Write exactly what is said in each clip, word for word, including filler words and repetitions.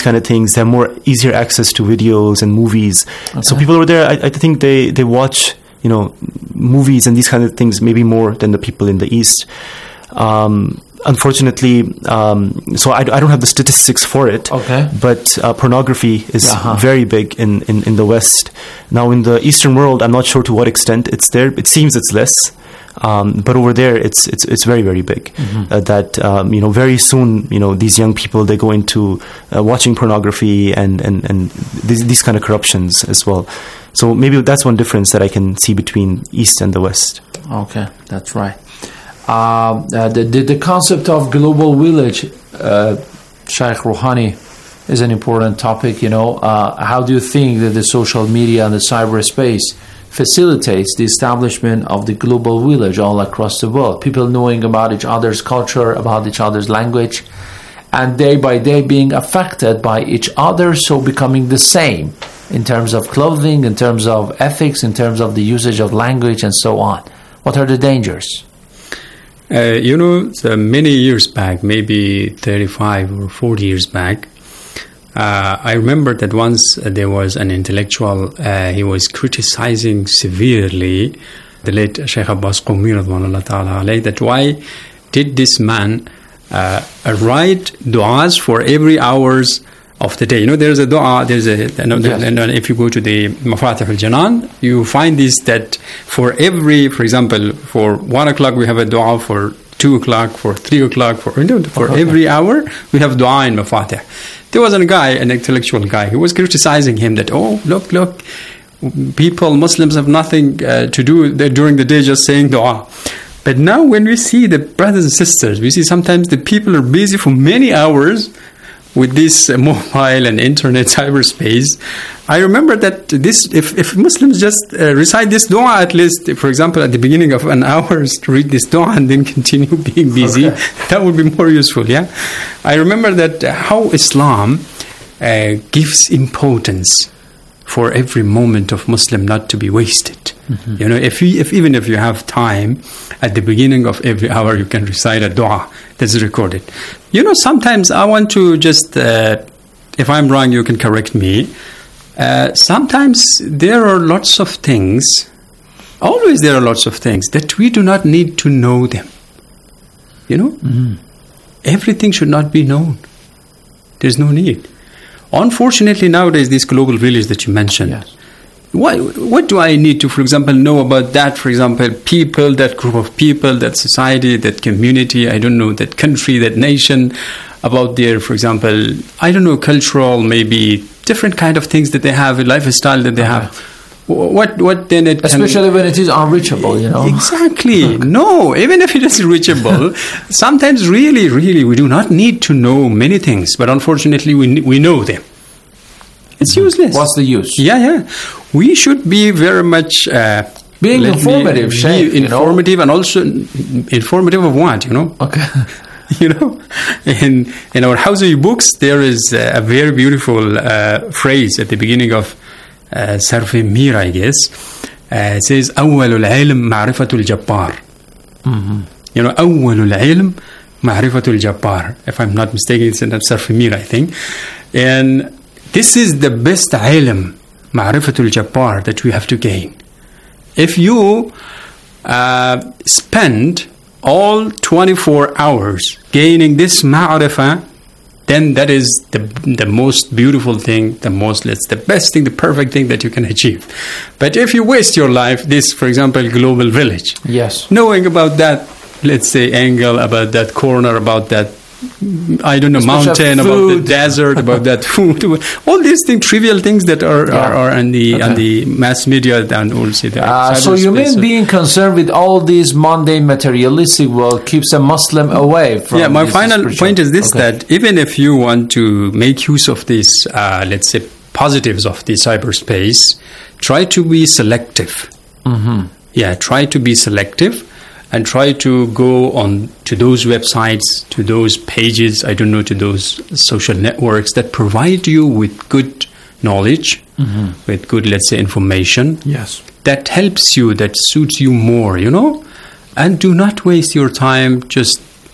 kind of things. They have more easier access to videos and movies. Okay. So people over there, I, I think they, they watch, you know, movies and these kind of things maybe more than the people in the East. Um, unfortunately, um, so I, I don't have the statistics for it. Okay. But uh, pornography is uh-huh. very big in, in, in the West. Now, in the Eastern world, I'm not sure to what extent it's there. It seems it's less. Um, but over there, it's it's it's very very big. Mm-hmm. Uh, that um, you know, very soon, you know, these young people, they go into uh, watching pornography and and and these, these kind of corruptions as well. So maybe that's one difference that I can see between East and the West. Okay, that's right. Uh, uh, the, the the concept of global village, uh, Sheikh Rouhani, is an important topic. You know, uh, how do you think that the social media and the cyberspace facilitates the establishment of the global village all across the world? People knowing about each other's culture, about each other's language, and day by day being affected by each other, so becoming the same in terms of clothing, in terms of ethics, in terms of the usage of language, and so on. What are the dangers? Uh, you know, so many years back, maybe thirty-five or forty years back, Uh, I remember that once uh, there was an intellectual, uh, he was criticizing severely the late Sheikh Abbas Qumi radwanullah ta'ala alayh, that why did this man uh, write du'as for every hours of the day. You know, there's a dua, there's a, you know, yes. and if you go to the Mafatih al-Janan, you find this, that for every, for example, for one o'clock we have a dua, for two o'clock, for three o'clock, for, you know, for okay. every hour we have dua in Mafatih. There was a guy, an intellectual guy, who was criticizing him that, oh, look, look, people, Muslims have nothing uh, to do during the day just saying dua. But now when we see the brothers and sisters, we see sometimes the people are busy for many hours with this uh, mobile and internet cyberspace. I remember that this, if, if Muslims just uh, recite this dua at least, for example, at the beginning of an hour, to read this dua and then continue being busy, okay. that would be more useful, yeah? I remember that uh, how Islam uh, gives importance for every moment of Muslim not to be wasted. Mm-hmm. You know, if you, if even if you have time, at the beginning of every hour you can recite a dua that's recorded. You know, sometimes I want to just, uh, if I'm wrong, you can correct me. Uh, sometimes there are lots of things, always there are lots of things that we do not need to know them. You know, mm-hmm. everything should not be known. There's no need. Unfortunately, nowadays, this global village that you mentioned, yes. what, what do I need to, for example, know about that, for example, people, that group of people, that society, that community, I don't know, that country, that nation, about their, for example, I don't know, cultural, maybe different kind of things that they have, a lifestyle that they okay. have. What what then it especially can, when it is unreachable, you know. Exactly. No, even if it is reachable, sometimes really, really, we do not need to know many things, but unfortunately, we we know them. It's mm-hmm. useless. What's the use? Yeah, yeah. We should be very much uh, being informative, shape, informative, you know? And also informative of what, you know. Okay. You know, in in our Hawzawi books, there is a very beautiful uh, phrase at the beginning of Uh, Sarf Mir, I guess, uh, it says أول العلم معرفة الجبار. Mm-hmm. You know, أول العلم معرفة الجبار. If I'm not mistaken, it's in Sarf Mir, I think. And this is the best علم معرفة الجبار that we have to gain. If you uh, spend all twenty-four hours gaining this معرفة, then that is the the most beautiful thing, the most, let's, the best thing, the perfect thing that you can achieve. But if you waste your life, this, for example, global village, yes, knowing about that, let's say, angle, about that corner, about that, I don't know, mountain, about the desert, about that food, all these things, trivial things that are yeah. are, are on the okay. on the mass media and also the uh, so you mean being concerned with all these mundane, materialistic world keeps a Muslim away from? Yeah, my final spiritual. point is this: okay. that even if you want to make use of this, uh, let's say, positives of the cyberspace, try to be selective. Mm-hmm. Yeah, try to be selective. And try to go on to those websites, to those pages, I don't know, to those social networks that provide you with good knowledge, mm-hmm. with good, let's say, information. Yes. That helps you, that suits you more, you know? And do not waste your time just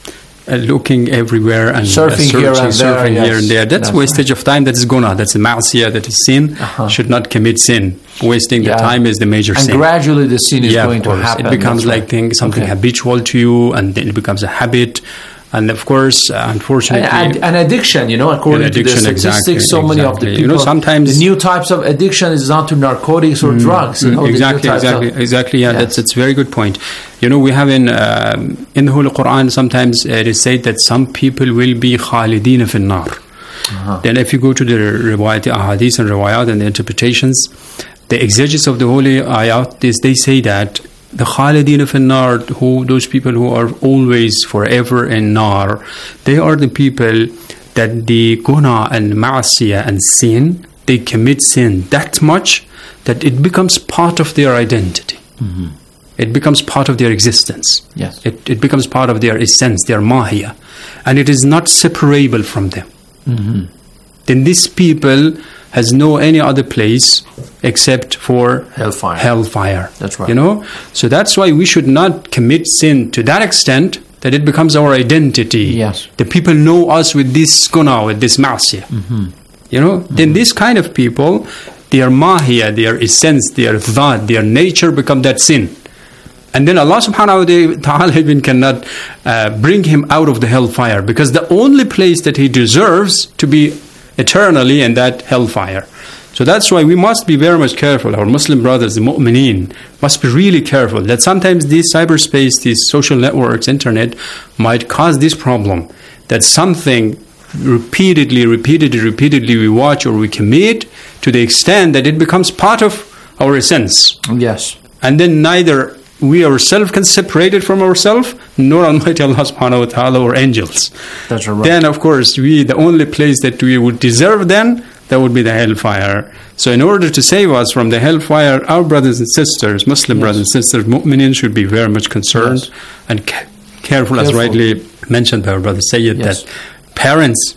uh, looking everywhere and surfing, uh, here, and surfing there, here yes. and there. That's, That's wastage right. of time. That is guna. That's a ma'asiyah. That is sin. Uh-huh. Should not commit sin. Wasting yeah. the time is the major and sin. And gradually the sin is yeah, going to happen. It becomes That's like right. thing, something okay. habitual to you, and then it becomes a habit. And of course, uh, unfortunately, an, an addiction. You know, according an addiction, to the statistics, exactly, so many exactly. of the people. You know, sometimes the new types of addiction is not to narcotics or mm, drugs. You know, exactly, exactly, of, exactly. Yeah, yes. that's that's a very good point. You know, we have in um, in the Holy Quran sometimes uh, it is said that some people will be khalidina fi nar. Uh-huh. Then, if you go to the riwayat ahadith and riwayat and the interpretations, the exegesis of the holy ayat is they say that the khalidina fi nar, who those people who are always forever in nar, they are the people that the guna and ma'asiyah and sin, they commit sin that much that it becomes part of their identity. Mm-hmm. It becomes part of their existence. Yes. It, it becomes part of their essence, their mahiyah, and it is not separable from them. Mm-hmm. Then these people has no any other place except for hellfire. Hellfire. That's right. You know, so that's why we should not commit sin to that extent that it becomes our identity. Yes. The people know us with this guna, with this ma'asiyah. Mm-hmm. You know, mm-hmm. then this kind of people, their mahiyah, their essence, their dhat, their nature become that sin. And then Allah subhanahu wa ta'ala even cannot uh, bring him out of the hellfire, because the only place that he deserves to be eternally in that hellfire. So that's why we must be very much careful. Our Muslim brothers, the mu'mineen, must be really careful that sometimes this cyberspace, these social networks, internet, might cause this problem, that something repeatedly, repeatedly, repeatedly we watch or we commit to the extent that it becomes part of our essence. Yes. And then neither we ourselves can separate it from ourselves, nor Almighty Allah subhanahu wa ta'ala or angels. That's right. Then, of course, we the only place that we would deserve then, that would be the hellfire. So in order to save us from the hellfire, our brothers and sisters, Muslim yes. brothers and sisters, mu'minin, should be very much concerned yes. and ca- careful, careful, as rightly mentioned by our brother Sayyid, yes. that parents,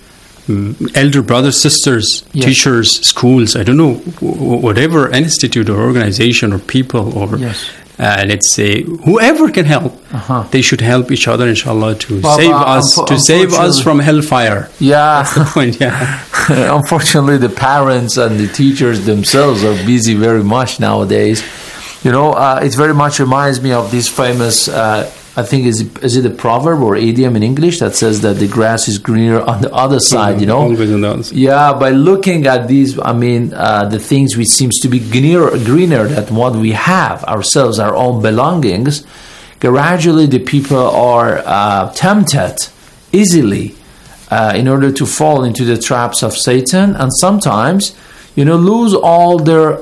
elder brothers, sisters, yes. teachers, schools, I don't know, whatever institute or organization or people or yes. uh, let's say whoever can help, uh-huh. they should help each other, inshallah, to well, save uh, us unfo- to save us from hellfire. Yeah, that's the point. Yeah. Unfortunately, the parents and the teachers themselves are busy very much nowadays. You know, uh, it very much reminds me of this famous. Uh, I think is is it a proverb or idiom in English that says that the grass is greener on the other side, you know? Always on the other side. Yeah, by looking at these, I mean, uh, the things which seems to be greener, greener than what we have ourselves, our own belongings, gradually the people are uh, tempted easily uh, in order to fall into the traps of Satan, and sometimes, you know, lose all their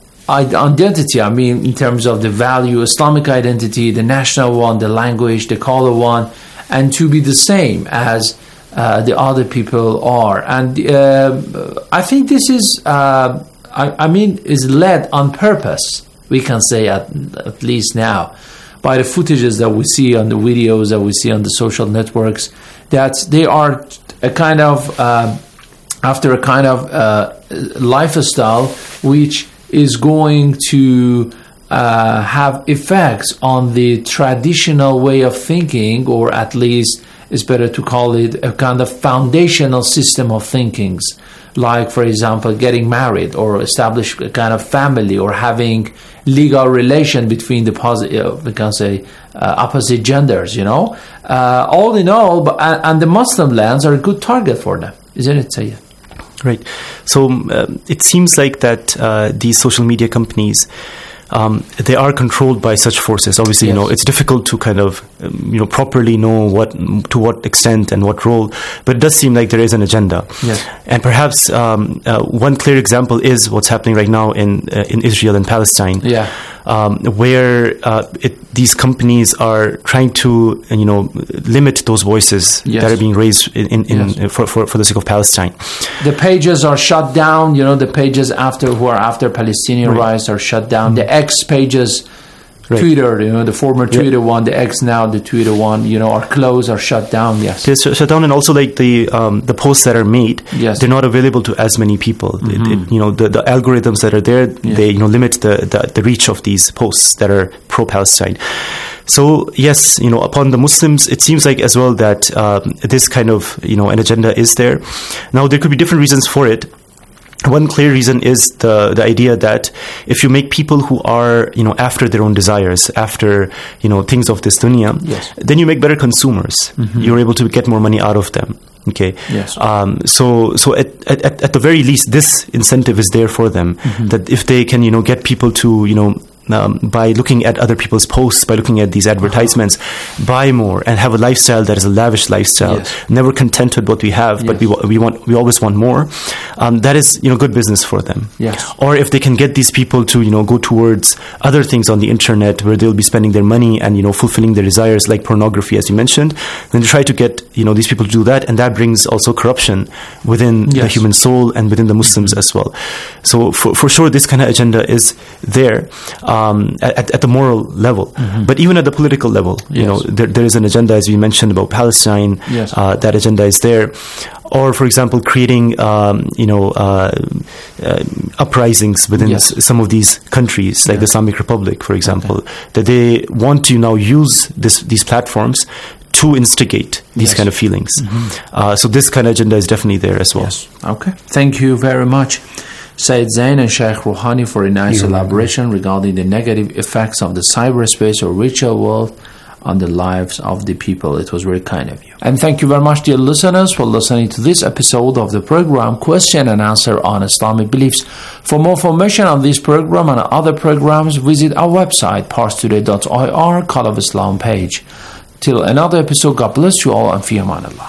identity, I mean, in terms of the value, Islamic identity, the national one, the language, the color one, and to be the same as uh, the other people are. And uh, I think this is, uh, I, I mean, is led on purpose, we can say at, at least now, by the footages that we see on the videos that we see on the social networks, that they are a kind of, uh, after a kind of uh, lifestyle which is going to uh, have effects on the traditional way of thinking, or at least it's better to call it a kind of foundational system of thinkings, like, for example, getting married or establish a kind of family or having legal relation between the positive, we can say, uh, opposite genders, you know. Uh, all in all, but, and, and the Muslim lands are a good target for them, isn't it, Sayyid? Right. So um, it seems like that uh, these social media companies, um, they are controlled by such forces. Obviously, yes. you know, it's difficult to kind of, um, you know, properly know what, to what extent and what role, but it does seem like there is an agenda. Yes. And perhaps um, uh, one clear example is what's happening right now in uh, in Israel and Palestine. Yeah. Um, where uh, it, these companies are trying to, you know, limit those voices yes. that are being raised in, in, in yes. for, for for the sake of Palestine. The pages are shut down. You know, the pages after who are after Palestinian right. rights are shut down. Mm-hmm. The X pages, right. Twitter, you know, the former Twitter yeah. one, the X now, the Twitter one, you know, are closed or shut down. Yes, they're shut down, and also like the um, the posts that are made, yes. they're not available to as many people. Mm-hmm. It, it, you know, the, the algorithms that are there, yeah. they you know limit the, the the reach of these posts that are pro-Palestine. So yes, you know, upon the Muslims, it seems like as well that um, this kind of, you know, an agenda is there. Now, there could be different reasons for it. One clear reason is the the idea that if you make people who are, you know, after their own desires, after, you know, things of this dunya, yes. then you make better consumers. Mm-hmm. You're able to get more money out of them. Okay. Yes. Um, so, so at, at at the very least, this incentive is there for them. Mm-hmm. That if they can, you know, get people to, you know, Um, by looking at other people's posts, by looking at these advertisements, uh-huh. buy more and have a lifestyle that is a lavish lifestyle. Yes. Never content with what we have, yes. but we we want we always want more. Um, that is, you know, good business for them. Yes. Or if they can get these people to, you know, go towards other things on the internet where they'll be spending their money and, you know, fulfilling their desires, like pornography, as you mentioned, then they try to get, you know, these people to do that, and that brings also corruption within yes. the human soul and within the Muslims as well. So for for sure, this kind of agenda is there. Um, at, at the moral level, mm-hmm. but even at the political level, you yes. know, there, there is an agenda, as we mentioned, about Palestine. Yes. Uh, that agenda is there. Or, for example, creating, um, you know, uh, uh, uprisings within yes. s- some of these countries, like yeah. the Islamic Republic, for example, okay. that they want to now use this, these platforms to instigate these yes. kind of feelings. Mm-hmm. Uh, so this kind of agenda is definitely there as well. Yes. Okay. Thank you very much, Sayyid Zain and Sheikh Rouhani, for a nice You're elaboration welcome. regarding the negative effects of the cyberspace or virtual world on the lives of the people. It was very kind of you. And thank you very much, dear listeners, for listening to this episode of the program Question and Answer on Islamic Beliefs. For more information on this program and other programs, visit our website, pars today dot I R, Call of Islam page. Till another episode, God bless you all and fi aman Allah.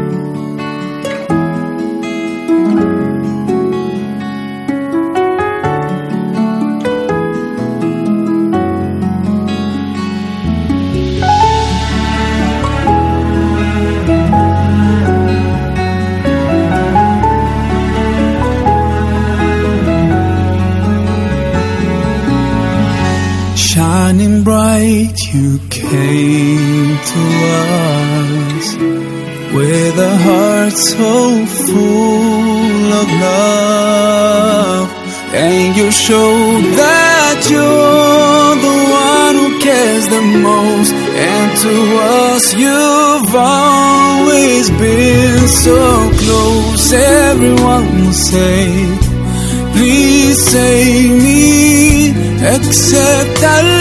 Shining bright, you came to us with a heart so full of love, and you showed that you're the one who cares the most, and to us you've always been so close. Everyone will say, please save me, except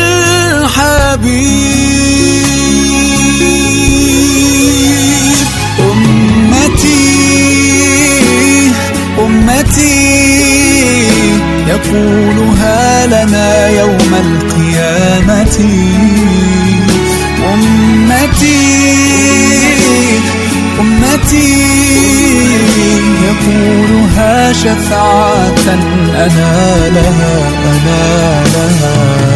Al-Habib. Ummati, Ummati, يقولها لنا يوم القيامة. أمتي أمتي يقولها شفاعة أنا لها أنا لها.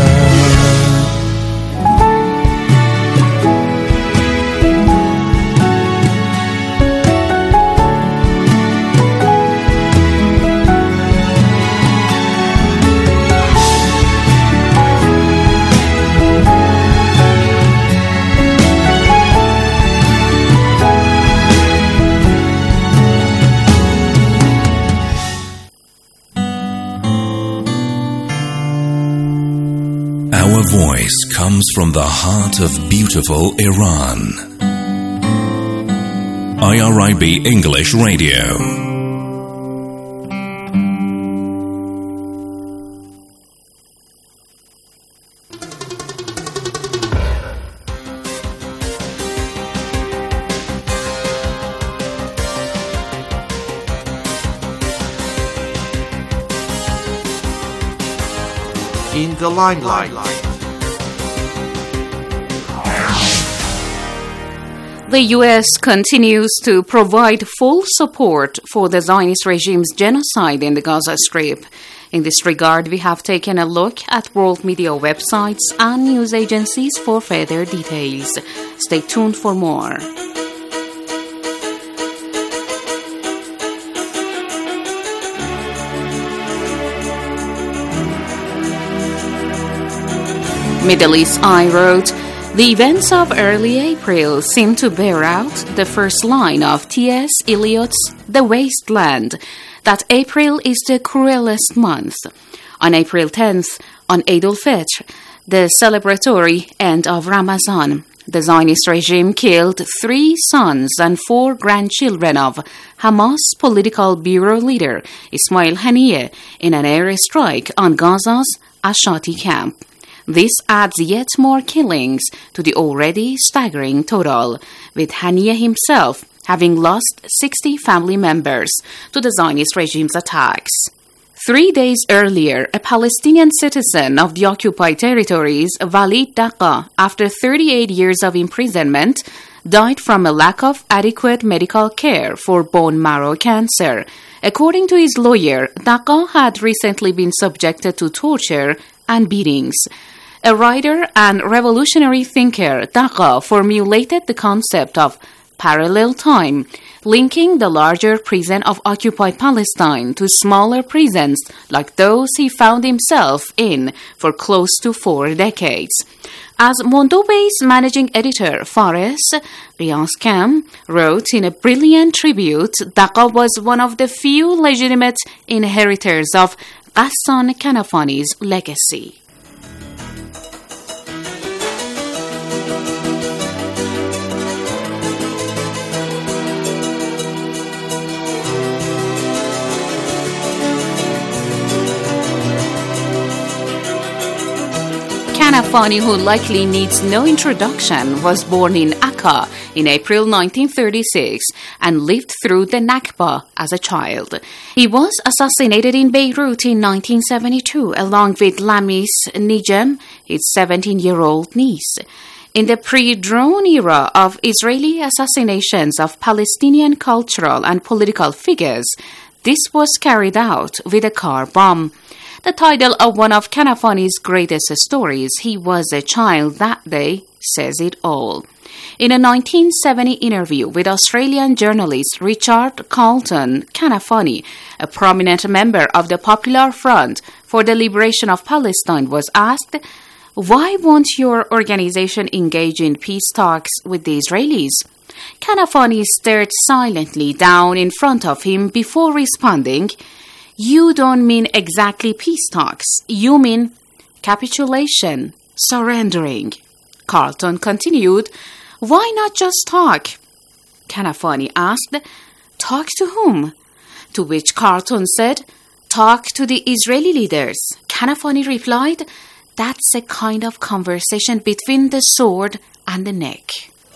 Our voice comes from the heart of beautiful Iran. I R I B English Radio. In the limelight. The U S continues to provide full support for the Zionist regime's genocide in the Gaza Strip. In this regard, we have taken a look at world media websites and news agencies for further details. Stay tuned for more. Middle East Eye wrote, the events of early April seem to bear out the first line of T S Eliot's The Wasteland, that April is the cruelest month. On April tenth, on Eid al-Fitr, the celebratory end of Ramadan. The Zionist regime killed three sons and four grandchildren of Hamas political bureau leader Ismail Haniyeh in an airstrike on Gaza's Ashati camp. This adds yet more killings to the already staggering total, with Haniyeh himself having lost sixty family members to the Zionist regime's attacks. Three days earlier, a Palestinian citizen of the occupied territories, Walid Daqa, after thirty-eight years of imprisonment, died from a lack of adequate medical care for bone marrow cancer. According to his lawyer, Daqa had recently been subjected to torture and beatings. A writer and revolutionary thinker, Daqa formulated the concept of parallel time, linking the larger prison of occupied Palestine to smaller prisons like those he found himself in for close to four decades. As Mondobé's managing editor, Fares Riyaz-Kam, wrote in a brilliant tribute, Daqa was one of the few legitimate inheritors of Ghassan Kanafani's legacy. Kanafani, who likely needs no introduction, was born in Akka in April nineteen thirty-six and lived through the Nakba as a child. He was assassinated in Beirut in nineteen seventy-two along with Lamis Nijem, his seventeen-year-old niece. In the pre-drone era of Israeli assassinations of Palestinian cultural and political figures, this was carried out with a car bomb. The title of one of Kanafani's greatest stories, He Was a Child That Day, says it all. In a nineteen seventy interview with Australian journalist Richard Carlton, Kanafani, a prominent member of the Popular Front for the Liberation of Palestine, was asked, "Why won't your organization engage in peace talks with the Israelis?" Kanafani stared silently down in front of him before responding, "You don't mean exactly peace talks. You mean capitulation, surrendering." Carlton continued, "Why not just talk?" Kanafani asked, "Talk to whom?" To which Carlton said, "Talk to the Israeli leaders." Kanafani replied, "That's a kind of conversation between the sword and the neck."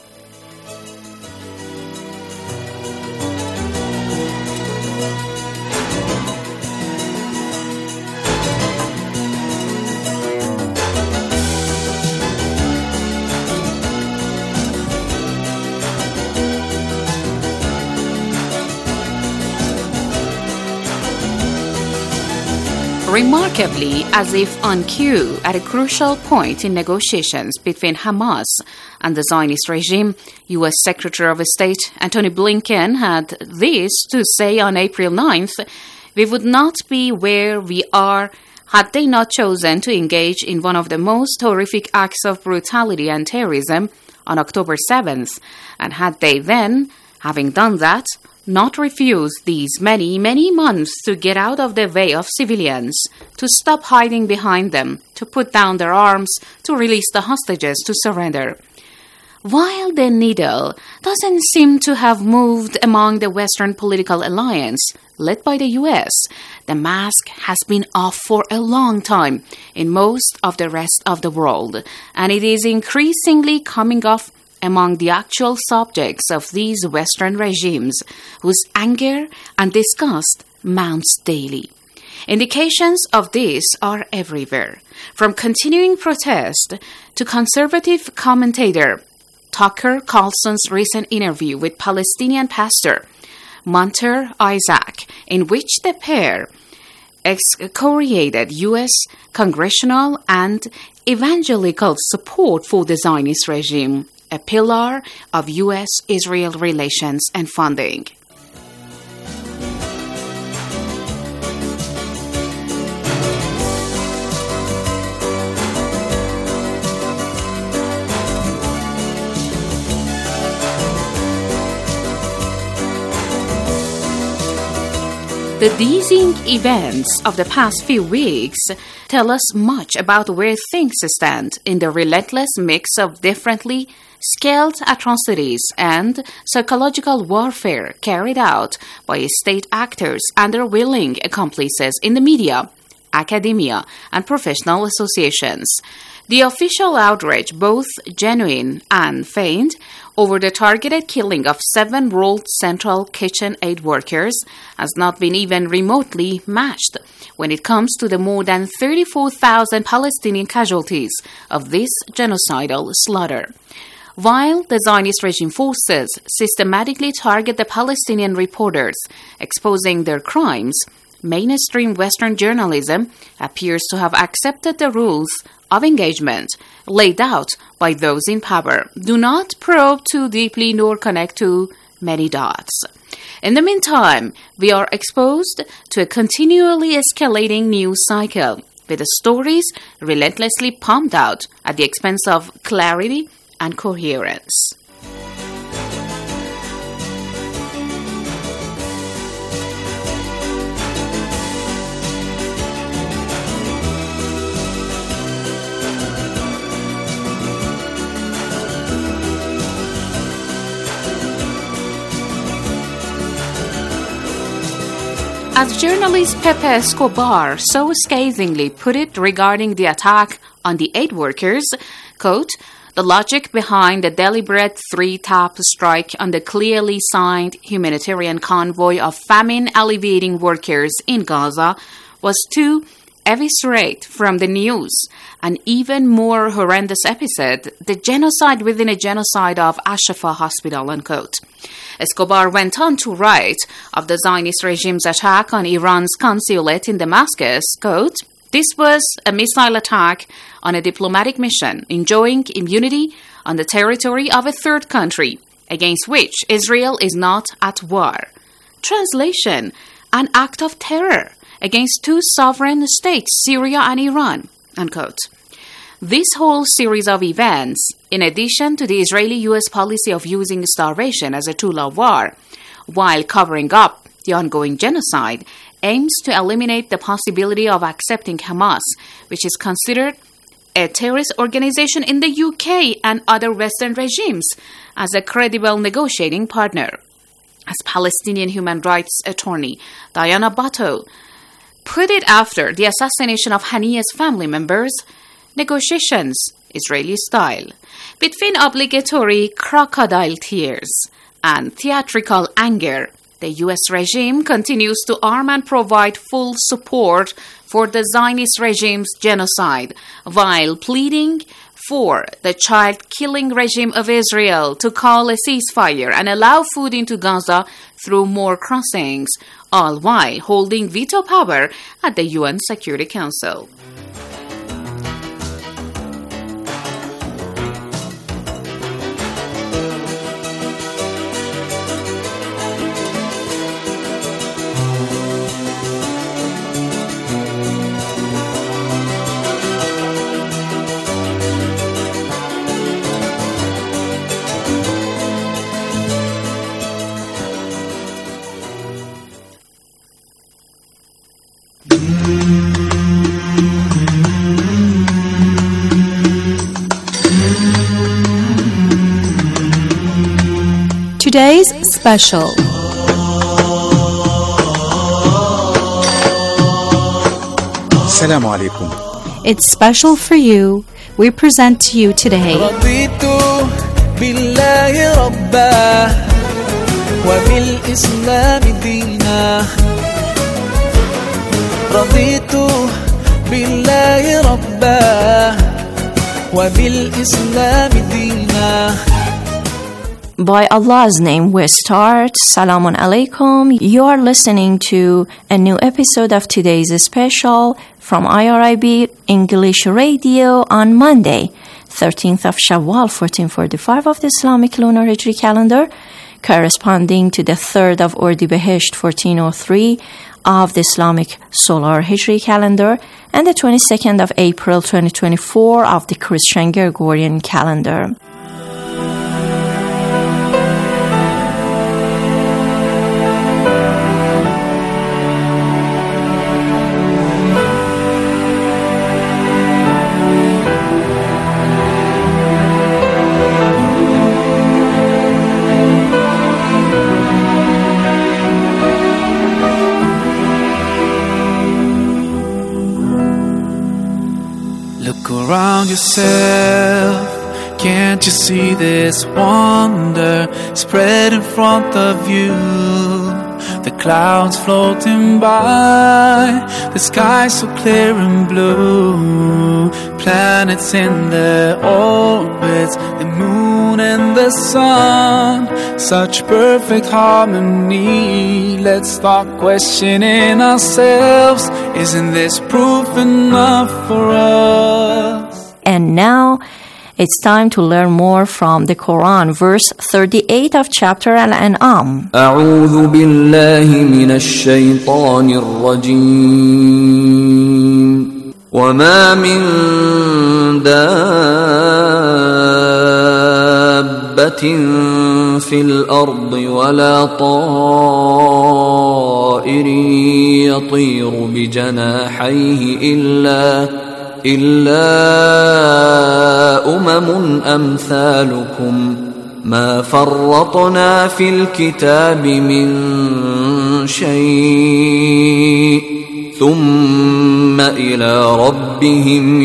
Remarkably, as if on cue, at a crucial point in negotiations between Hamas and the Zionist regime, U S Secretary of State Antony Blinken had this to say on April ninth, "We would not be where we are had they not chosen to engage in one of the most horrific acts of brutality and terrorism on October seventh, and had they then, having done that, not refuse these many, many months to get out of the way of civilians, to stop hiding behind them, to put down their arms, to release the hostages, to surrender." While the needle doesn't seem to have moved among the Western political alliance led by the U S, the mask has been off for a long time in most of the rest of the world, and it is increasingly coming off among the actual subjects of these Western regimes, whose anger and disgust mounts daily. Indications of this are everywhere, from continuing protest to conservative commentator Tucker Carlson's recent interview with Palestinian pastor Munter Isaac, in which the pair excoriated U S congressional and evangelical support for the Zionist regime, a pillar of U S Israel relations and funding. The dizzying events of the past few weeks tell us much about where things stand in the relentless mix of differently scaled atrocities and psychological warfare carried out by state actors and their willing accomplices in the media, academia, and professional associations. The official outrage, both genuine and feigned, over the targeted killing of seven World Central Kitchen aid workers has not been even remotely matched when it comes to the more than thirty-four thousand Palestinian casualties of this genocidal slaughter. While the Zionist regime forces systematically target the Palestinian reporters exposing their crimes, mainstream Western journalism appears to have accepted the rules of engagement laid out by those in power. Do not probe too deeply nor connect too many dots. In the meantime, we are exposed to a continually escalating news cycle, with the stories relentlessly pumped out at the expense of clarity and coherence. As journalist Pepe Escobar so scathingly put it regarding the attack on the aid workers, quote, "The logic behind the deliberate three-tap strike on the clearly signed humanitarian convoy of famine-alleviating workers in Gaza was to eviscerate from the news an even more horrendous episode, the genocide within a genocide of Al-Shifa Hospital," unquote. Escobar went on to write of the Zionist regime's attack on Iran's consulate in Damascus, quote, "This was a missile attack on a diplomatic mission, enjoying immunity on the territory of a third country, against which Israel is not at war. Translation, an act of terror against two sovereign states, Syria and Iran," unquote. This whole series of events, in addition to the Israeli-U S policy of using starvation as a tool of war, while covering up the ongoing genocide, aims to eliminate the possibility of accepting Hamas, which is considered a terrorist organization in the U K and other Western regimes, as a credible negotiating partner. As Palestinian human rights attorney Diana Butto put it after the assassination of Haniya's family members, negotiations, Israeli style, between obligatory crocodile tears and theatrical anger, the U S regime continues to arm and provide full support for the Zionist regime's genocide, while pleading for the child-killing regime of Israel to call a ceasefire and allow food into Gaza through more crossings, all while holding veto power at the U N Security Council. Today's special. Assalamu alaikum. It's special for you. We present to you today. رضيت بالله ربا وبالإسلام دينا رضيت بالله ربا وبالإسلام دينا. By Allah's name we start. Salamun alaikum. You are listening to a new episode of today's special from I R I B English Radio on Monday, thirteenth of Shawwal, fourteen forty-five of the Islamic Lunar Hijri calendar, corresponding to the third of Ordibehesh, fourteen oh three of the Islamic Solar Hijri calendar, and the twenty-second of April, twenty twenty-four of the Christian Gregorian calendar. Look around yourself. Can't you see this wonder spread in front of you? The clouds floating by, the sky so clear and blue, planets in their orbits, the moon and the sun, such perfect harmony. Let's start questioning ourselves. Isn't this proof enough for us? And now it's time to learn more from the Quran, verse thirty-eight of chapter Al-An'am. أعوذ بالله من الشيطان الرجيم وما من دابة في الأرض ولا طائر يطير بجناحيه إلا إلا أمم أمثالكم ما فرطنا في الكتاب من شيء ثم إلى ربهم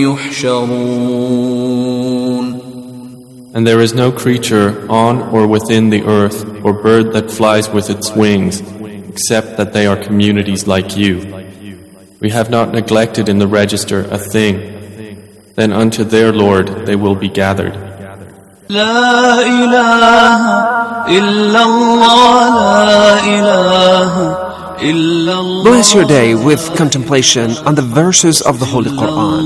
يحشرون. And there is no creature on or within the earth or bird that flies with its wings except that they are communities like you. We have not neglected in the register a thing. Then unto their Lord they will be gathered. La ilaha illallah, la ilaha illallah. Bless your day with contemplation on the verses of the Holy Quran.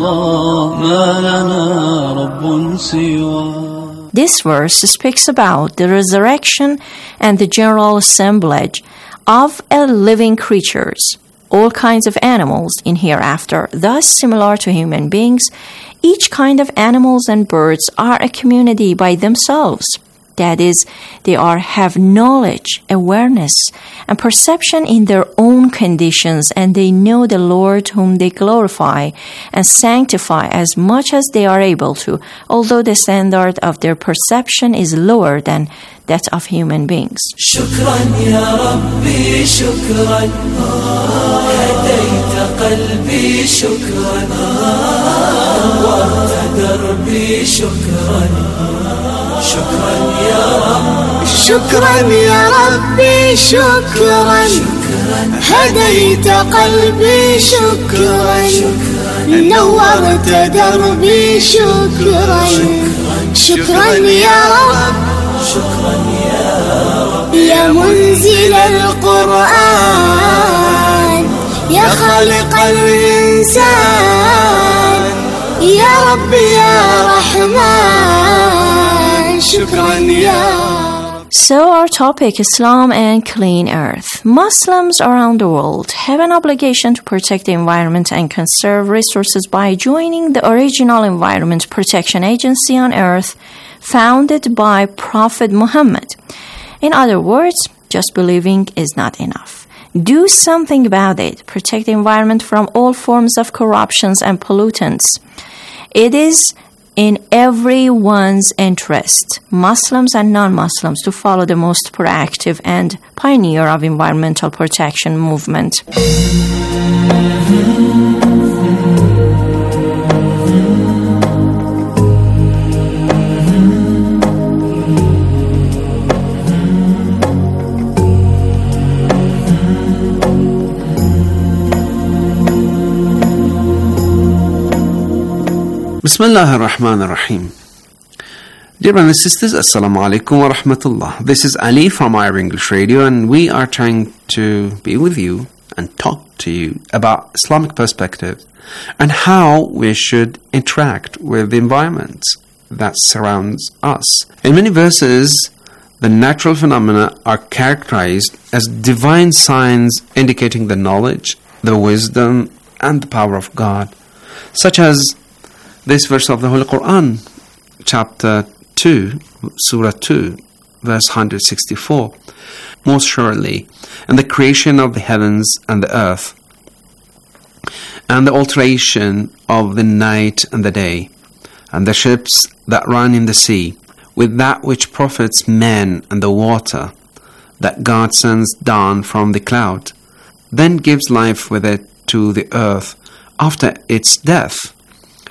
This verse speaks about the resurrection and the general assemblage of living creatures, all kinds of animals in hereafter, thus similar to human beings. Each kind of animals and birds are a community by themselves. That is, they are have knowledge, awareness, and perception in their own conditions, and they know the Lord whom they glorify and sanctify as much as they are able to, although the standard of their perception is lower than that of human beings. Shukran ya Rabbi, shukran. Hadayta qalbi, shukran. Warta darbi, shukran. شكرا يا رب شكرا يا ربي شكرا هديت قلبي شكرا نورت دربي شكرا شكرا يا رب شكرا يا رب يا منزل القرآن يا خالق الإنسان يا رب يا رحمن. So our topic, Islam and clean earth. Muslims around the world have an obligation to protect the environment and conserve resources by joining the original Environment Protection Agency on earth founded by Prophet Muhammad. In other words, just believing is not enough. Do something about it. Protect the environment from all forms of corruptions and pollutants. It is in everyone's interest, Muslims and non-Muslims, to follow the most proactive and pioneer of environmental protection movement. Bismillah ar-Rahman ar-Rahim. Dear brothers and sisters, Assalamu alaikum wa rahmatullah. This is Ali from Ira English Radio, and we are trying to be with you and talk to you about Islamic perspective and how we should interact with the environment that surrounds us. In many verses, the natural phenomena are characterized as divine signs indicating the knowledge, the wisdom, and the power of God, such as this verse of the Holy Quran, chapter two, Surah two, verse one hundred sixty-four. Most surely, in the creation of the heavens and the earth, and the alteration of the night and the day, and the ships that run in the sea, with that which profits men and the water, that God sends down from the cloud, then gives life with it to the earth after its death,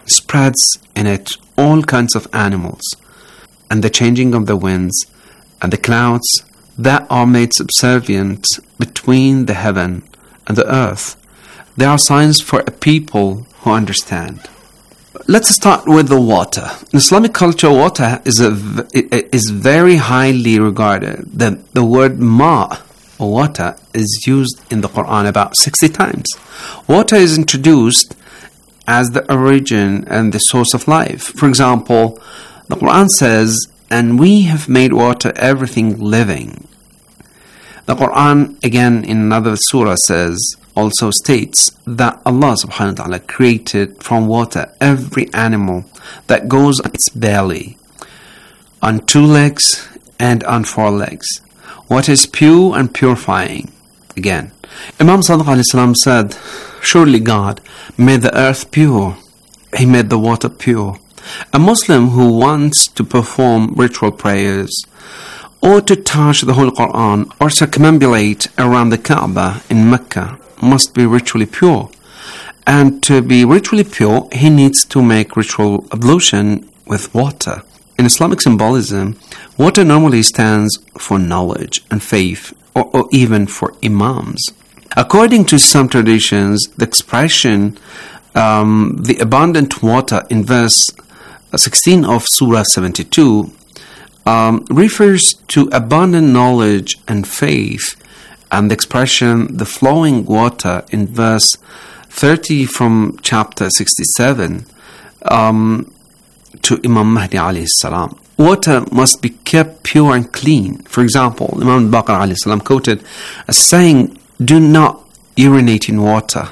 spreads in it all kinds of animals, and the changing of the winds and the clouds that are made subservient between the heaven and the earth. There are signs for a people who understand. Let's start with the water. In Islamic culture, water is a, is very highly regarded. The, the word ma, or water, is used in the Quran about sixty times. Water is introduced as the origin and the source of life. For example, the Quran says, "And we have made water everything living." The Quran, again in another surah, says, also states that Allah subhanahu wa ta'ala created from water every animal that goes on its belly, on two legs and on four legs. Water is pure and purifying. Again, Imam Sadiq alayhi salam said, "Surely God made the earth pure. He made the water pure." A Muslim who wants to perform ritual prayers, or to touch the Holy Quran, or circumambulate around the Kaaba in Mecca, must be ritually pure. And to be ritually pure, he needs to make ritual ablution with water. In Islamic symbolism, water normally stands for knowledge and faith, or, or even for imams. According to some traditions, the expression um, the abundant water in verse sixteen of Surah seventy-two um, refers to abundant knowledge and faith, and the expression the flowing water in verse thirty from chapter sixty-seven um, to Imam Mahdi alayhi salam. Water must be kept pure and clean. For example, Imam Baqir alayhi salam quoted as saying, "Do not urinate in water."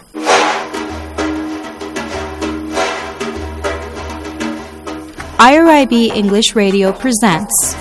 I R I B English Radio presents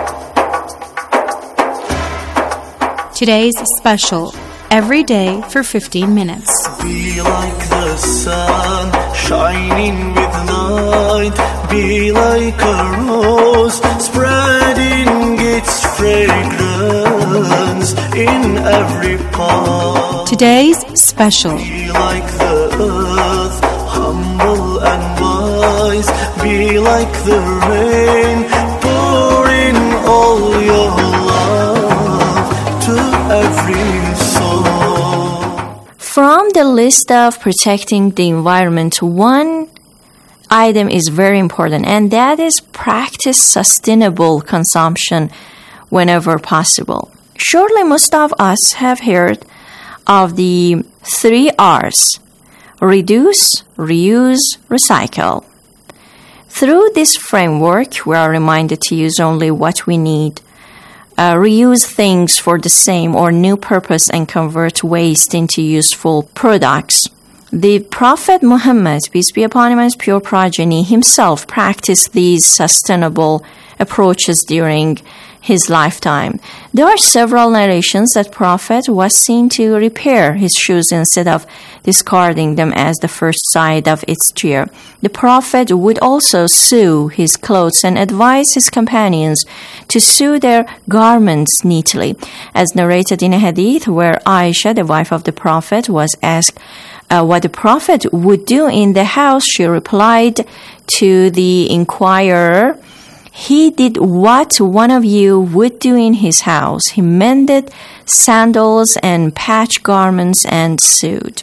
today's special, Every Day for fifteen minutes. Be like the sun, shining with light. Be like a rose, spreading its fragrance in every part. Today's special. Be like the earth, humble and wise. Be like the rain, pour in all your love to every soul. From the list of protecting the environment, one item is very important, and that is practice sustainable consumption whenever possible. Surely most of us have heard of the three R's: reduce, reuse, recycle. Through this framework, we are reminded to use only what we need, uh, reuse things for the same or new purpose, and convert waste into useful products. The Prophet Muhammad, peace be upon him, and his pure progeny, himself practiced these sustainable approaches during his lifetime. There are several narrations that Prophet was seen to repair his shoes instead of discarding them as the first side of its tear. The Prophet would also sew his clothes and advise his companions to sew their garments neatly. As narrated in a hadith where Aisha, the wife of the Prophet, was asked uh, what the Prophet would do in the house, she replied to the inquirer, "He did what one of you would do in his house. He mended sandals and patched garments and sewed."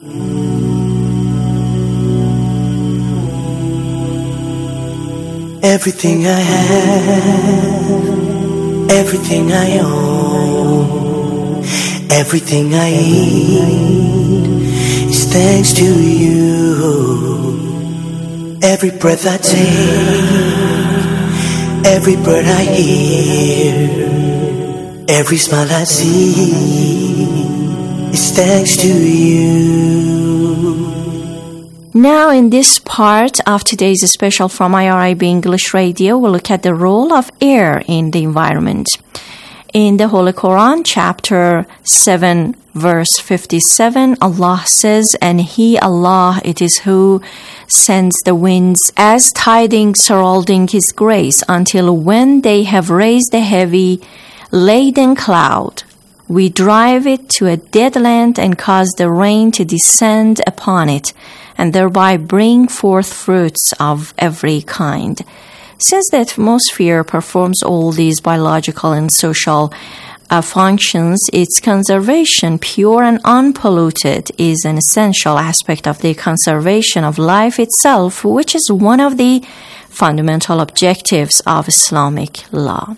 Everything I have, everything I own, everything I eat is thanks to you. Every breath I take, every bird I hear, every smile I see is thanks to you. Now, in this part of today's special from I R I B English Radio, we'll look at the role of air in the environment. In the Holy Quran, chapter seven, verse fifty-seven, Allah says, "And He, Allah, it is who sends the winds as tidings heralding His grace, until when they have raised a heavy, laden cloud, We drive it to a dead land and cause the rain to descend upon it, and thereby bring forth fruits of every kind. Since the atmosphere performs all these biological and social uh, functions, its conservation, pure and unpolluted, is an essential aspect of the conservation of life itself, which is one of the fundamental objectives of Islamic law.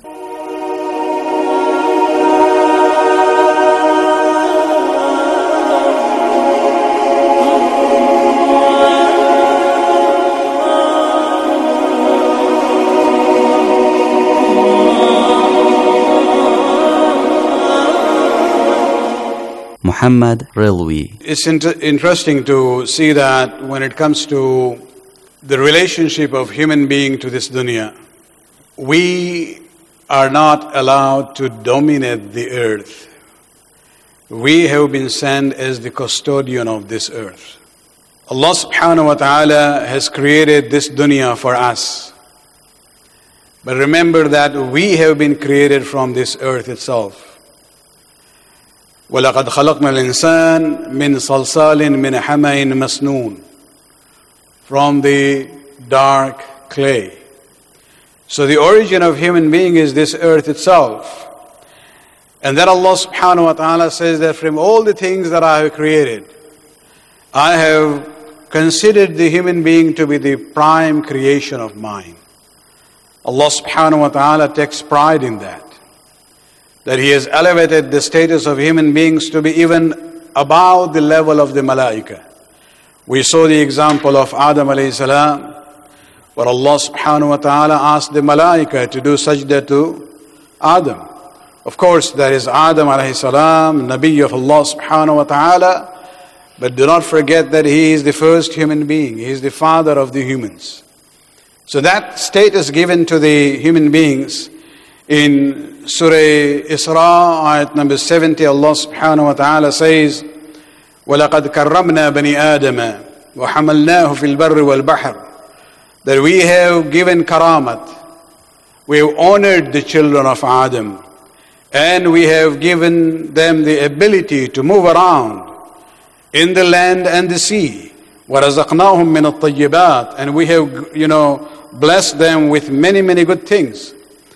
Muhammad Rilwi. It's inter- interesting to see that when it comes to the relationship of human being to this dunya, we are not allowed to dominate the earth. We have been sent as the custodian of this earth. Allah subhanahu wa ta'ala has created this dunya for us. But remember that we have been created from this earth itself. وَلَقَدْ خَلَقْنَا الْإِنسَانَ مِنْ صَلْصَالٍ مِنْ حَمَإٍ مَسْنُونٍ, from the dark clay. So the origin of human being is this earth itself. And then Allah subhanahu wa ta'ala says that from all the things that I have created, I have considered the human being to be the prime creation of mine. Allah subhanahu wa ta'ala takes pride in that. That He has elevated the status of human beings to be even above the level of the malaika. We saw the example of Adam alayhi salam, where Allah subhanahu wa ta'ala asked the malaika to do sajda to Adam. Of course, there is Adam alayhi salam, Nabi of Allah subhanahu wa ta'ala, but do not forget that he is the first human being. He is the father of the humans. So that status given to the human beings in Surah Isra, ayat number seventy, Allah subhanahu wa ta'ala says, وَلَقَدْ كَرَّمْنَا بَنِي آدَمَ وَحَمَلْنَاهُ فِي الْبَرِّ وَالْبَحْرِ, that we have given karamat, we have honored the children of Adam, and we have given them the ability to move around in the land and the sea. وَرَزَقْنَاهُمْ مِنَ الطَّيِّبَاتِ, and we have, you know, blessed them with many, many good things.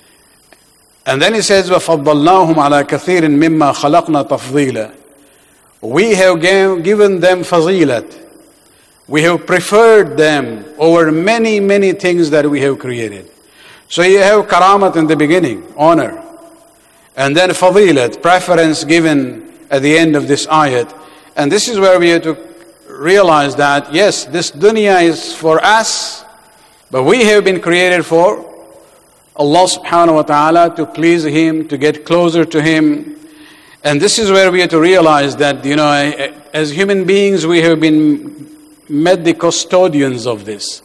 And then He says, وَفَضَّلْنَاهُمْ عَلَى كَثِيرٍ مِمَّا خَلَقْنَا تَفْضِيلًا. We have given them fazilat. We have preferred them over many, many things that we have created. So you have karamat in the beginning, honor. And then fadilat, preference given at the end of this ayat. And this is where we have to realize that, yes, this dunya is for us, but we have been created for Allah subhanahu wa ta'ala, to please Him, to get closer to Him. And this is where we have to realize that, you know, as human beings, we have been made the custodians of this.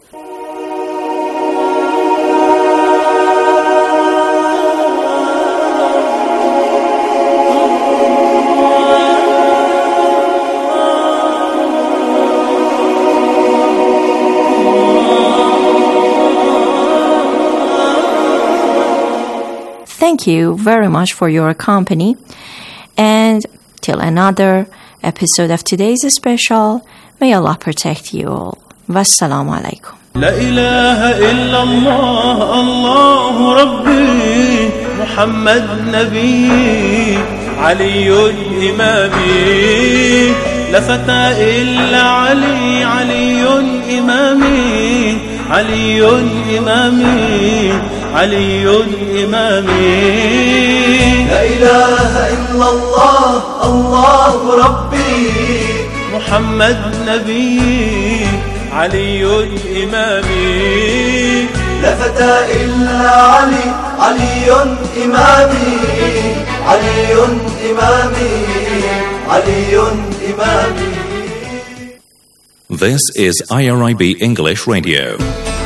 Thank you very much for your company. And till another episode of today's special, may Allah protect you all. Wassalamu alaikum. لا إله إلا الله الله ربي محمد نبي علي إمامي لا فتى إلا علي علي إمامي علي إمامي علي إمامي لا إله إلا الله الله ربي محمد نبي علي إمامي لا فتى إلا علي علي إمامي علي إمامي علي إمامي. This is I R I B English Radio.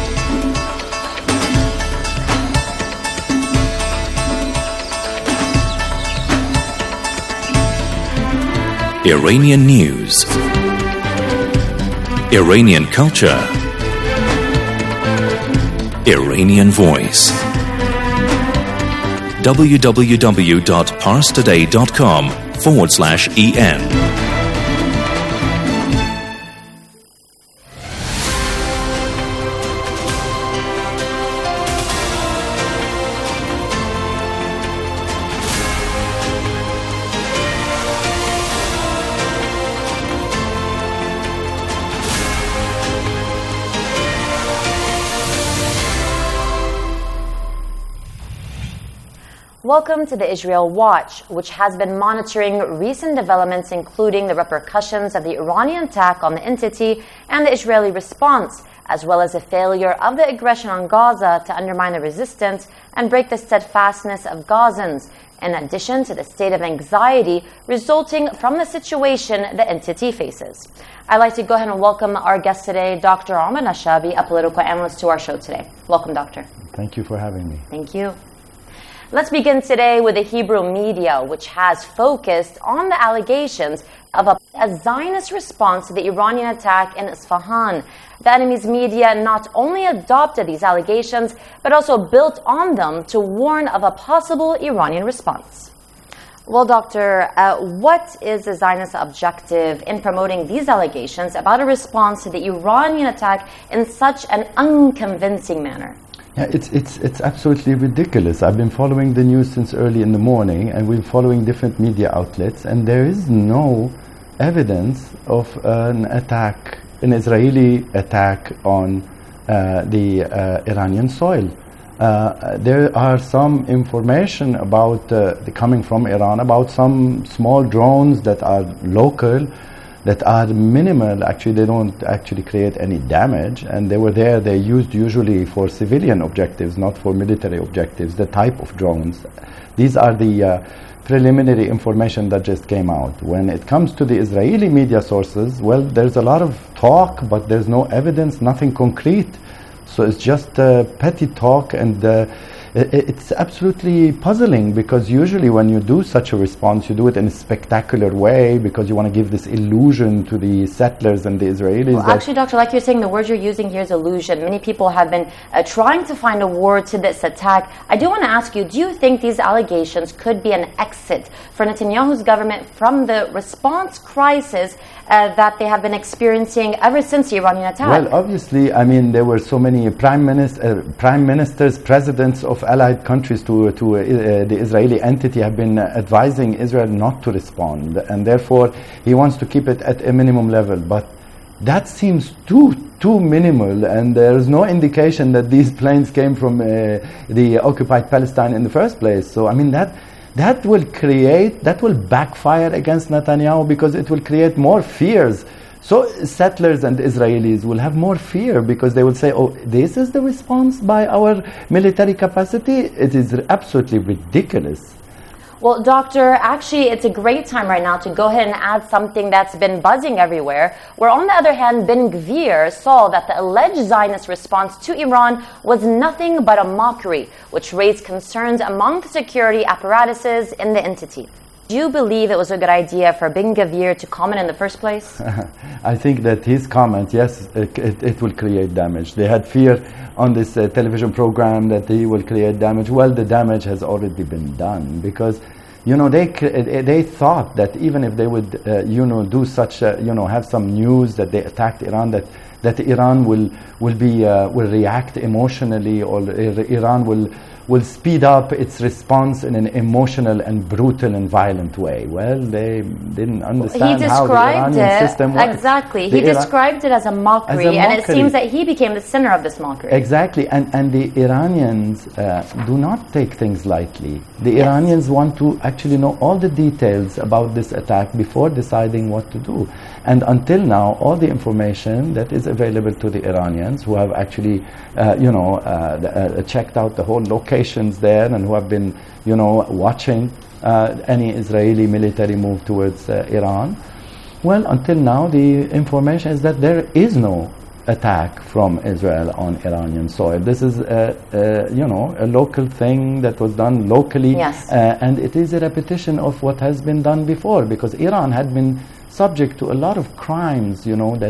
Iranian news, Iranian culture, Iranian voice. www.parstoday.com forward slash en. Welcome to the Israel Watch, which has been monitoring recent developments, including the repercussions of the Iranian attack on the entity and the Israeli response, as well as the failure of the aggression on Gaza to undermine the resistance and break the steadfastness of Gazans, in addition to the state of anxiety resulting from the situation the entity faces. I'd like to go ahead and welcome our guest today, Doctor Omar Nashabi, a political analyst, to our show today. Welcome, Doctor. Thank you for having me. Thank you. Let's begin today with the Hebrew media, which has focused on the allegations of a, a Zionist response to the Iranian attack in Isfahan. The enemy's media not only adopted these allegations, but also built on them to warn of a possible Iranian response. Well, Doctor, uh, what is the Zionist objective in promoting these allegations about a response to the Iranian attack in such an unconvincing manner? Yeah, it's it's it's absolutely ridiculous. I've been following the news since early in the morning, and we're following different media outlets, and there is no evidence of an attack, an Israeli attack on uh, the uh, Iranian soil. Uh, there are some information about uh, the coming from Iran about some small drones that are local, that are minimal. Actually, they don't actually create any damage, and they were there. They're used usually for civilian objectives, not for military objectives, the type of drones. These are the uh, preliminary information that just came out. When it comes to the Israeli media sources, well, there's a lot of talk, but there's no evidence, nothing concrete. So it's just uh, petty talk, and uh, it's absolutely puzzling, because usually when you do such a response, you do it in a spectacular way because you want to give this illusion to the settlers and the Israelis. Well, actually, Doctor, like you're saying, the word you're using here is illusion. Many people have been uh, trying to find a word to this attack. I do want to ask you, do you think these allegations could be an exit for Netanyahu's government from the response crisis uh, that they have been experiencing ever since the Iranian attack? Well, obviously, I mean, there were so many prime, minister, uh, prime ministers, presidents of allied countries to, to uh, the Israeli entity have been uh, advising Israel not to respond, and therefore he wants to keep it at a minimum level. But that seems too too minimal, and there is no indication that these planes came from uh, the occupied Palestine in the first place. So I mean, that that will create, that will backfire against Netanyahu, because it will create more fears. So settlers and Israelis will have more fear, because they will say, oh, this is the response by our military capacity? It is absolutely ridiculous. Well, Doctor, actually, it's a great time right now to go ahead and add something that's been buzzing everywhere, where on the other hand, Ben Gvir saw that the alleged Zionist response to Iran was nothing but a mockery, which raised concerns among the security apparatuses in the entity. Do you believe it was a good idea for Ben Gvir to comment in the first place? I think that his comment, yes, it, it, it will create damage. They had fear on this uh, television program that he will create damage. Well, the damage has already been done, because, you know, they they thought that even if they would, uh, you know, do such, uh, you know, have some news that they attacked Iran, that that Iran will will be uh, will react emotionally, or Iran will. will speed up its response in an emotional and brutal and violent way. Well, they didn't understand how the Iranian it, system works. Exactly. The he Ira- described it as a, mockery, as a mockery, and it seems that he became the center of this mockery. Exactly, and, and the Iranians uh, do not take things lightly. The yes. Iranians want to actually know all the details about this attack before deciding what to do. And until now, all the information that is available to the Iranians, who have actually, uh, you know, uh, uh, checked out the whole locations there, and who have been, you know, watching uh, any Israeli military move towards uh, Iran. Well, until now, the information is that there is no attack from Israel on Iranian soil. This is, a, a, you know, a local thing that was done locally, yes. uh, and it is a repetition of what has been done before, because Iran had been subject to a lot of crimes, you know, that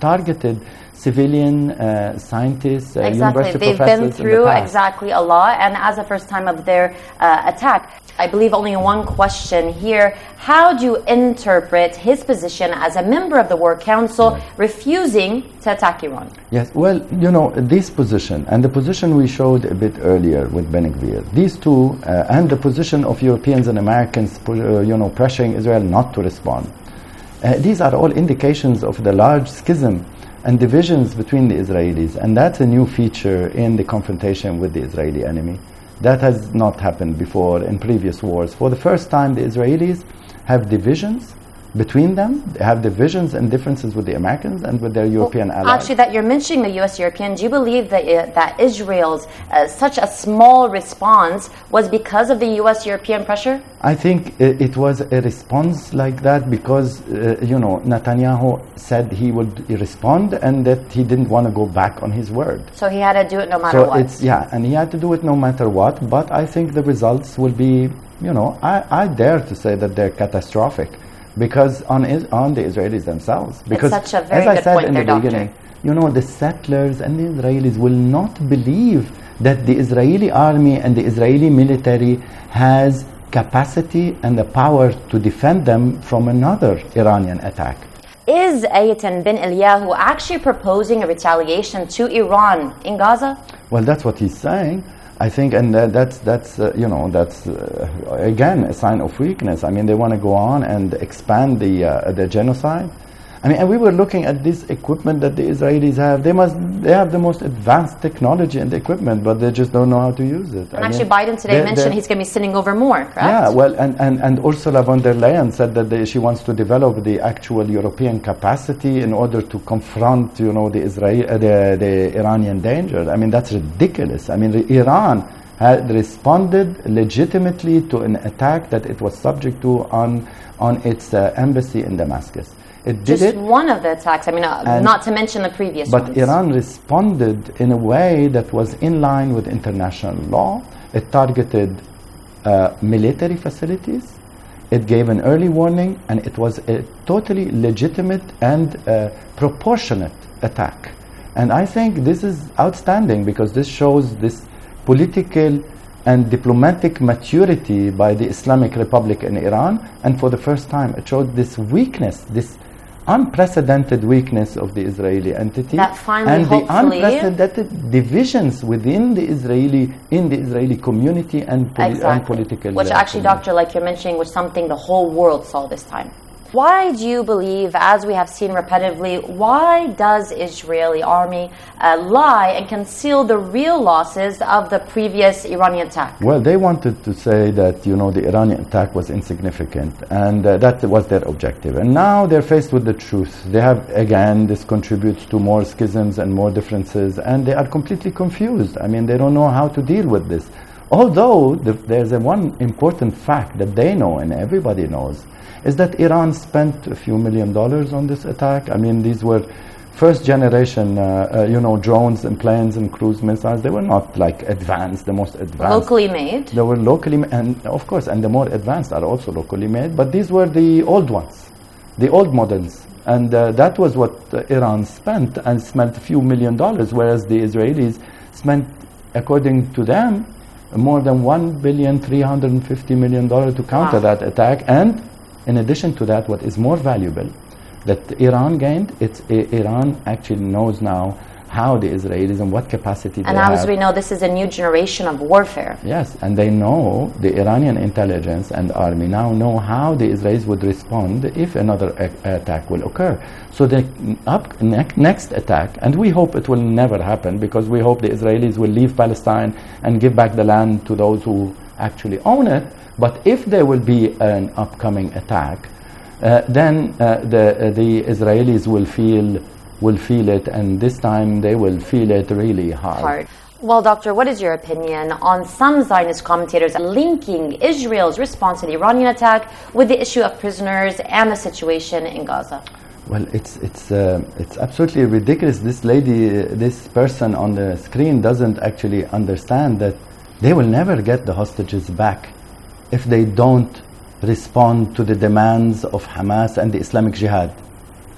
targeted civilian uh, scientists, uh, exactly. university They've professors been through in the past. exactly a lot, and as the first time of their uh, attack, I believe only one question here. How do you interpret his position as a member of the War Council refusing to attack Iran? Yes, well, you know, this position and the position we showed a bit earlier with Ben Gvir, these two, uh, and the position of Europeans and Americans, uh, you know, pressuring Israel not to respond. Uh, these are all indications of the large schism and divisions between the Israelis, and that's a new feature in the confrontation with the Israeli enemy. That has not happened before in previous wars. For the first time, the Israelis have divisions between them. They have divisions and differences with the Americans and with their European well, allies. Actually, that you're mentioning the U S European, do you believe that uh, that Israel's uh, such a small response was because of the U S European pressure? I think it, it was a response like that because, uh, you know, Netanyahu said he would respond and that he didn't want to go back on his word. So he had to do it no matter so what. It's, yeah, and he had to do it no matter what, but I think the results will be, you know, I, I dare to say that they're catastrophic because on, is, on the Israelis themselves. Because it's such a very as I good said point in there, the Doctor. beginning, you know, the settlers and the Israelis will not believe that the Israeli army and the Israeli military has capacity and the power to defend them from another Iranian attack. Is Ayatollah bin Eliyahu actually proposing a retaliation to Iran in Gaza? Well, that's what he's saying. I think, and uh, that's that's uh, you know that's uh, again a sign of weakness. I mean, they want to go on and expand the uh, the genocide. I mean, and we were looking at this equipment that the Israelis have. They must they have the most advanced technology and equipment, but they just don't know how to use it. And I actually, mean, Biden today they're, mentioned they're, he's going to be sending over more, correct? Yeah, well, and, and, and Ursula von der Leyen said that they, she wants to develop the actual European capacity in order to confront, you know, the Israel, uh, the, the Iranian danger. I mean, that's ridiculous. I mean, the, Iran had responded legitimately to an attack that it was subject to on on its uh, embassy in Damascus. It did Just it, one of the attacks. I mean, uh, not to mention the previous but ones. Iran responded in a way that was in line with international law. It targeted uh, military facilities. It gave an early warning, and it was a totally legitimate and uh, proportionate attack. And I think this is outstanding because this shows this political and diplomatic maturity by the Islamic Republic in Iran, and for the first time it showed this weakness, this unprecedented weakness of the Israeli entity, that finally, and the hopefully, unprecedented divisions within the Israeli, in the Israeli community and, poli- exactly. and political. Which uh, actually, community. Doctor, like you're mentioning, was something the whole world saw this time. Why do you believe, as we have seen repetitively, why does Israeli army uh, lie and conceal the real losses of the previous Iranian attack? Well, they wanted to say that, you know, the Iranian attack was insignificant, and uh, that was their objective. And now they're faced with the truth. They have, again, this contributes to more schisms and more differences, and they are completely confused. I mean, they don't know how to deal with this. Although the, there's a one important fact that they know and everybody knows, is that Iran spent a few million dollars on this attack. I mean, these were first generation, uh, uh, you know, drones and planes and cruise missiles. They were not like advanced, the most advanced. Locally made? They were locally made, and of course, and the more advanced are also locally made. But these were the old ones, the old models. And uh, that was what uh, Iran spent, and spent a few million dollars, whereas the Israelis spent, according to them, more than one billion three hundred and fifty million dollars to counter wow. that attack. And in addition to that, what is more valuable that Iran gained, it's uh, Iran actually knows now how the Israelis and what capacity and they have. And as we know, this is a new generation of warfare. Yes, and they know, the Iranian intelligence and army now know how the Israelis would respond if another a- attack will occur. So the up ne- next attack, and we hope it will never happen, because we hope the Israelis will leave Palestine and give back the land to those who actually own it. But if there will be an upcoming attack, uh, then uh, the uh, the Israelis will feel will feel it, and this time they will feel it really hard. hard. Well, Doctor, what is your opinion on some Zionist commentators linking Israel's response to the Iranian attack with the issue of prisoners and the situation in Gaza? Well, it's it's uh, it's absolutely ridiculous. This lady, uh, this person on the screen doesn't actually understand that they will never get the hostages back if they don't respond to the demands of Hamas and the Islamic Jihad.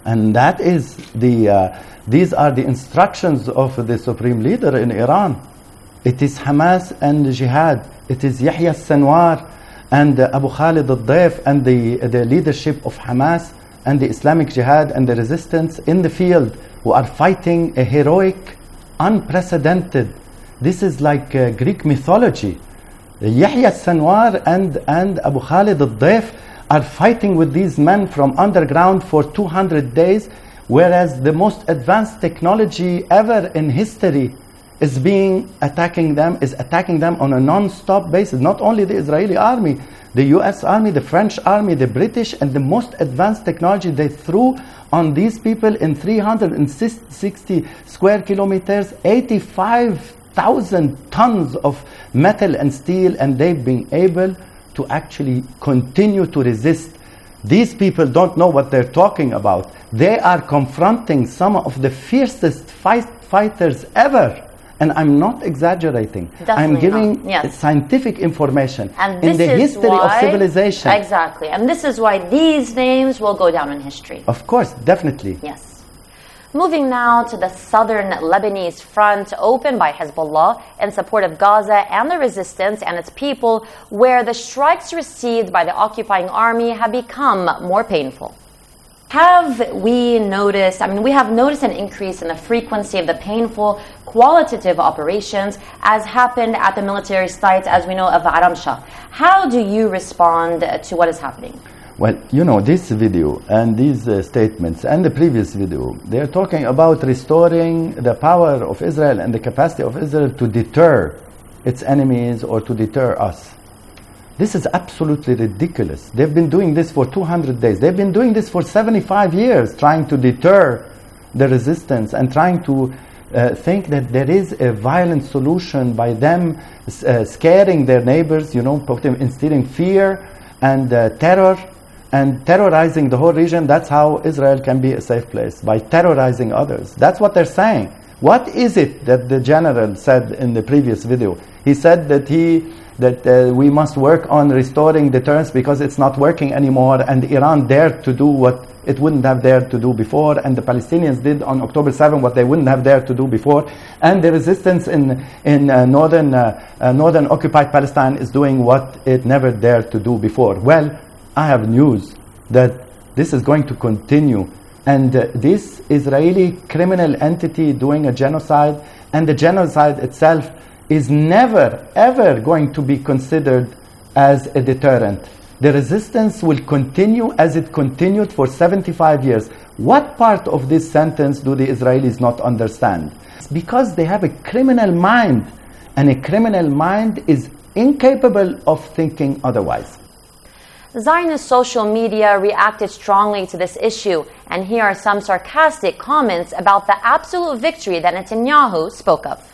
And that is the, uh, these are the instructions of the supreme leader in Iran. It is Hamas and Jihad. It is Yahya Sinwar and uh, Abu Khalid al-Dayf and the, the leadership of Hamas and the Islamic Jihad and the resistance in the field who are fighting a heroic, unprecedented. This is like uh, Greek mythology. Yahya Sinwar and, and Abu Khalid al-Dayf are fighting with these men from underground for two hundred days, whereas the most advanced technology ever in history is being attacking them, is attacking them on a non-stop basis. Not only the Israeli army, the U S army, the French army, the British, and the most advanced technology they threw on these people in three hundred sixty square kilometers, eighty-five thousand tons of metal and steel, and they've been able to actually continue to resist. These people don't know what they're talking about. They are confronting some of the fiercest fight fighters ever. And I'm not exaggerating. Definitely I'm giving not. Yes. scientific information and in the history why, of civilization. Exactly. And this is why these names will go down in history. Of course, definitely. Yes. Moving now to the southern Lebanese front opened by Hezbollah in support of Gaza and the resistance and its people, where the strikes received by the occupying army have become more painful. Have we noticed, I mean, we have noticed an increase in the frequency of the painful qualitative operations as happened at the military sites, as we know, of Aram Shah. How do you respond to what is happening? Well, you know, this video and these uh, statements and the previous video, they're talking about restoring the power of Israel and the capacity of Israel to deter its enemies or to deter us. This is absolutely ridiculous. They've been doing this for two hundred days. They've been doing this for seventy-five years, trying to deter the resistance and trying to uh, think that there is a violent solution by them uh, scaring their neighbors, you know, instilling fear and uh, terror and terrorizing the whole region. That's how Israel can be a safe place, by terrorizing others. That's what they're saying. What is it that the general said in the previous video? He said that he that uh, we must work on restoring deterrence because it's not working anymore, and Iran dared to do what it wouldn't have dared to do before, and the Palestinians did on October seventh what they wouldn't have dared to do before, and the resistance in in uh, northern uh, uh, northern occupied Palestine is doing what it never dared to do before. Well, I have news that this is going to continue, and uh, this Israeli criminal entity doing a genocide, and the genocide itself is never, ever going to be considered as a deterrent. The resistance will continue as it continued for seventy-five years. What part of this sentence do the Israelis not understand? It's because they have a criminal mind, and a criminal mind is incapable of thinking otherwise. Zionist social media reacted strongly to this issue, and here are some sarcastic comments about the absolute victory that Netanyahu spoke of.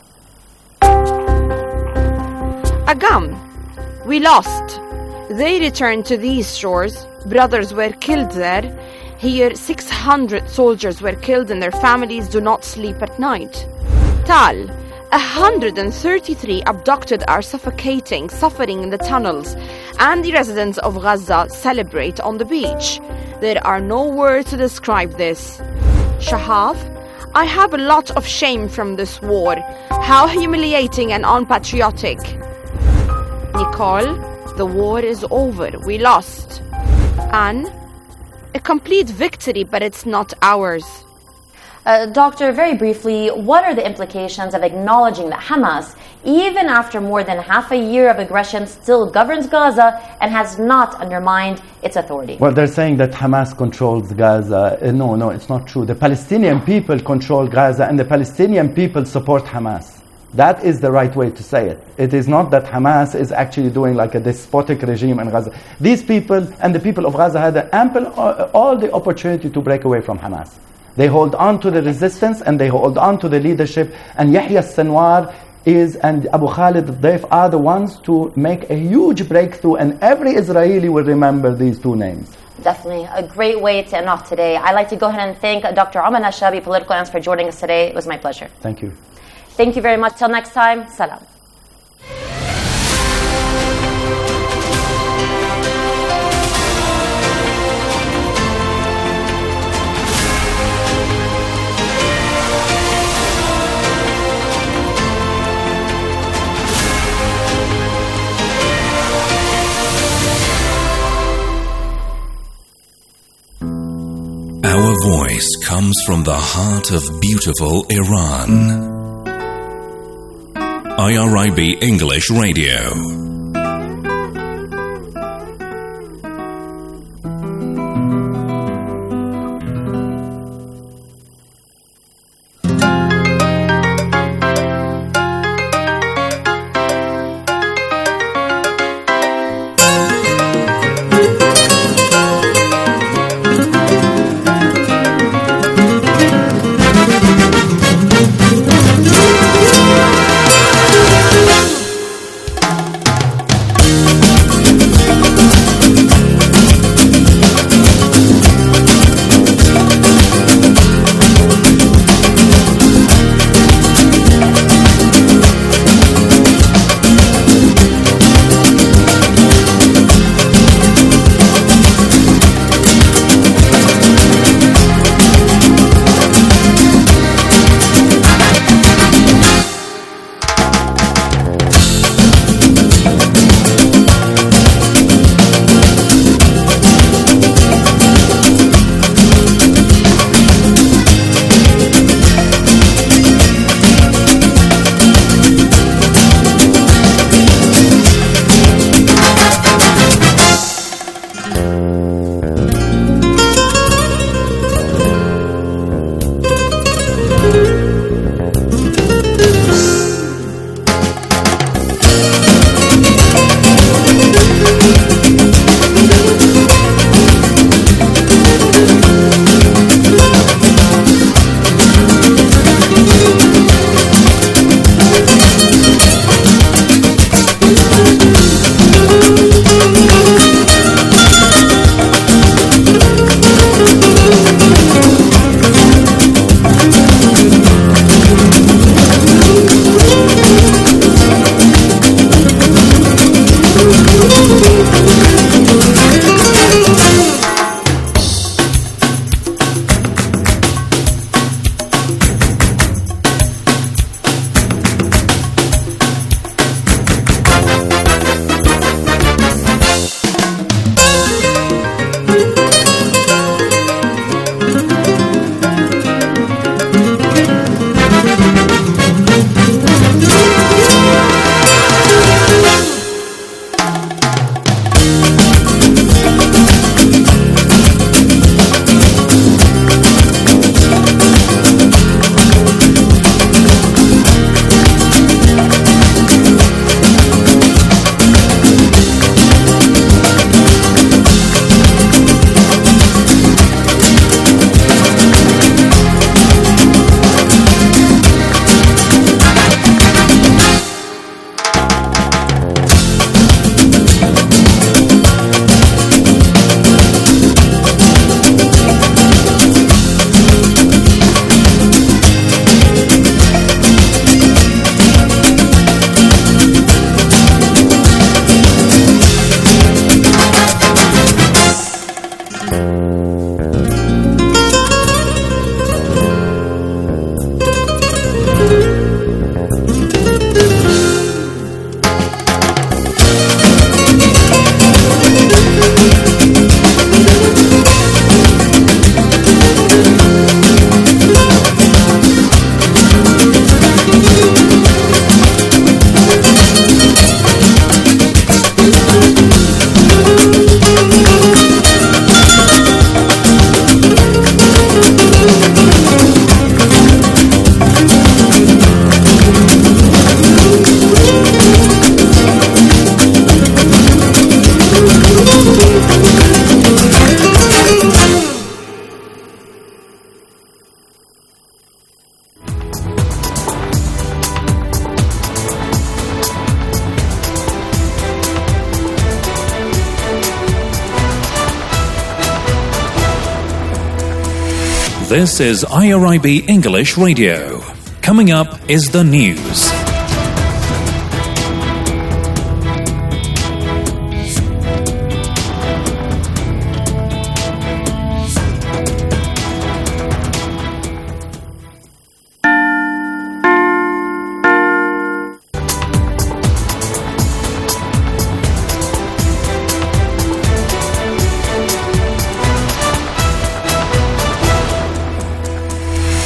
Agam, we lost. They returned to these shores. Brothers were killed there. Here, six hundred soldiers were killed and their families do not sleep at night. Tal, one hundred thirty-three abducted are suffocating, suffering in the tunnels, and the residents of Gaza celebrate on the beach. There are no words to describe this. Shahaf, I have a lot of shame from this war. How humiliating and unpatriotic. Nicole, the war is over. We lost. Anne, a complete victory, but it's not ours. Uh, Doctor, very briefly, what are the implications of acknowledging that Hamas, even after more than half a year of aggression, still governs Gaza and has not undermined its authority? Well, they're saying that Hamas controls Gaza. Uh, no, no, it's not true. The Palestinian people control Gaza, and the Palestinian people support Hamas. That is the right way to say it. It is not that Hamas is actually doing like a despotic regime in Gaza. These people and the people of Gaza had ample, uh, all the opportunity to break away from Hamas. They hold on to the resistance and they hold on to the leadership. And Yahya Sinwar is and Abu Khalid al-Dayf are the ones to make a huge breakthrough. And every Israeli will remember these two names. Definitely a great way to end off today. I'd like to go ahead and thank Doctor Aman Ashabi, Political Analyst, for joining us today. It was my pleasure. Thank you. Thank you very much. Till next time, salam. comes from the heart of beautiful Iran. I R I B English Radio. This is I R I B English Radio. Coming up is the news.